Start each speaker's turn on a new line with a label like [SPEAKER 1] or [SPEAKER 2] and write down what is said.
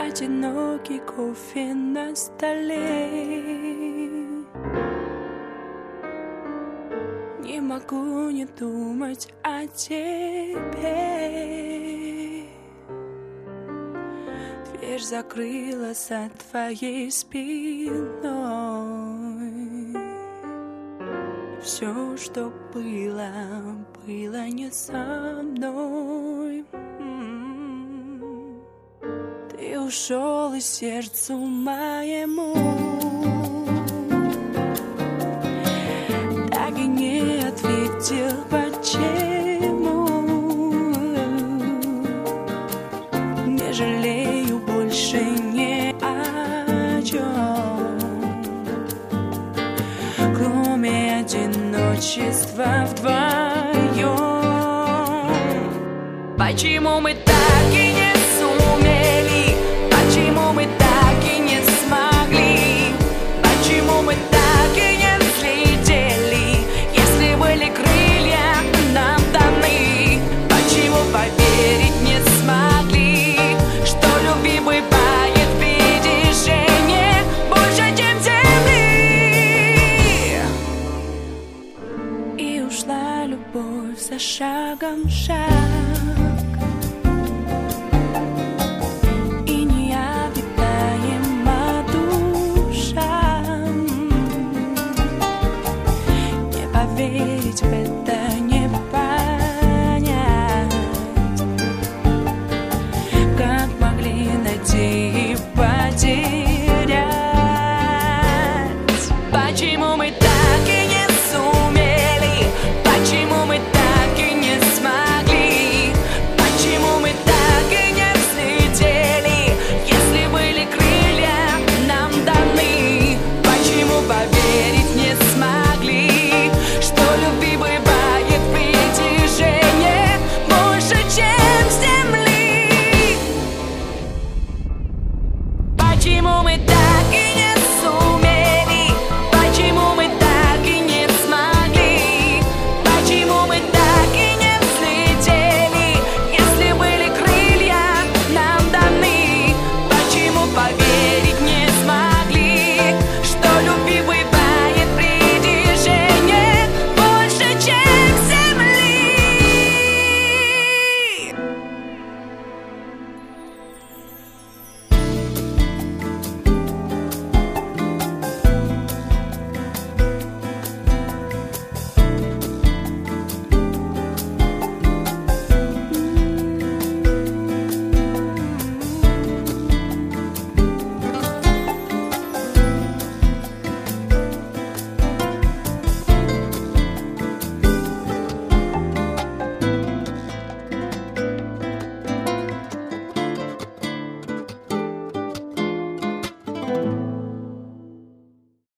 [SPEAKER 1] одинокий кофе на столе. Не могу не думать о тебе. Дверь закрылась за твоей спиной. Все, что было, было не со мной. Ты ушел из сердца моему. Так и не ответил, почему. Не жалею больше ни о чем, кроме одиночества вдвоем. Почему мы так и не сумели? Почему мы так и не смогли? Почему мы так и не взлетели, если были крылья нам даны? Почему поверить не смогли, что любви бывает в виде жжения больше, чем земли? И ушла любовь за шагом в шаг. Верить в это не понять, как могли найти и потерять. Почему мы так и не сумели? Почему мы так и не смогли? Почему мы так и не взлетели, если были крылья нам даны? Почему поверить не смогли, что любви бывает притяжение больше, чем земли? Почему мы так и не сумели? Почему мы так и не смогли? Почему мы так и не взлетели, если были крылья нам даны? Почему поверить не смогли, что любви бывает притяжение больше, чем земли?